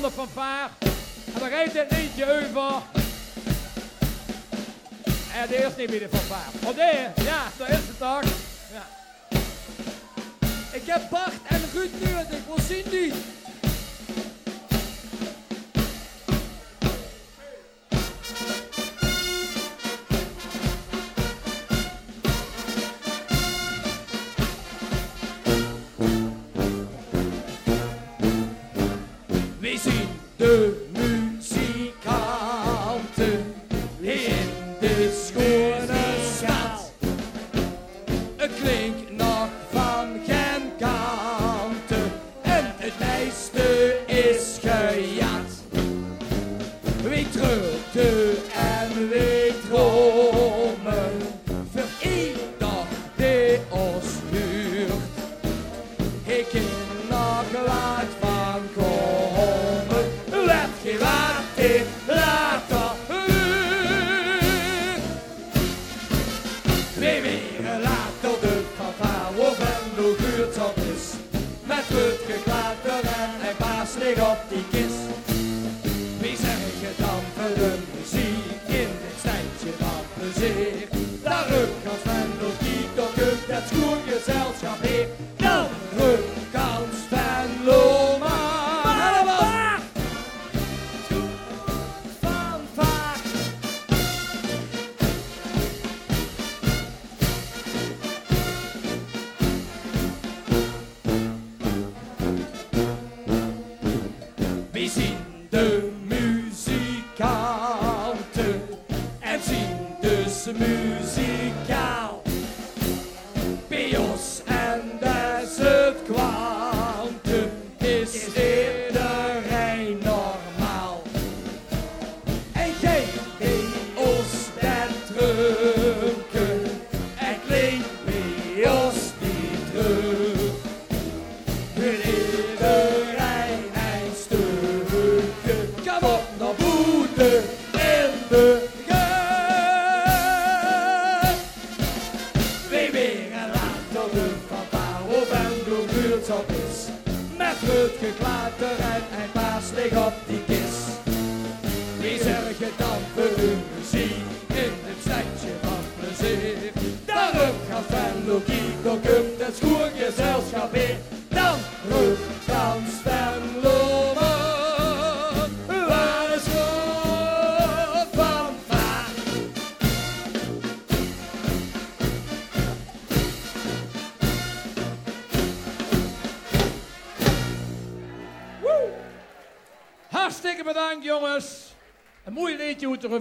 van de fanfare. En dan rijdt dit liedje over. En de eerste niet bij de fanfare. Oh nee, ja, daar is het toch. Ja. Ik heb Bart en Ruud nodig, wat zien die? We zien de muzikanten in de schone stad. Het klinkt nog van geen kanten en het meeste is gejat. We treuten en we dromen voor ieder die ons huurt. Ik ken nog wat van komen, let je wat in later uur. We weer later de fanfare of en de buurt op is. Met het geklater en een paar slig op die kist. Wie zeggen dan voor de muziek in dit stijntje van plezier? Daarom kan Sven nog niet door het schoolgezelschap hier. Dan kan Sven Loma. We zien de muzikanten en zien dus muzikaal. Bij ons en des het kwantum is iedereen normaal. En jij bij ons bent drunken en klinkt bij ons niet terug. Iedereen een stukje, kom op naar boete in de geut. We weer later de fanfare of en de buurt op is. Met het geklater en een paar slig op die kist. Wie zeg je dan voor de muziek in het stadje van plezier? Daarom gaat Sven Logie, dan komt het schoolgezelschap in. Dan kan Sven Loma, waar is het fanfare? Hartstikke bedankt jongens. Een mooi liedje hoe te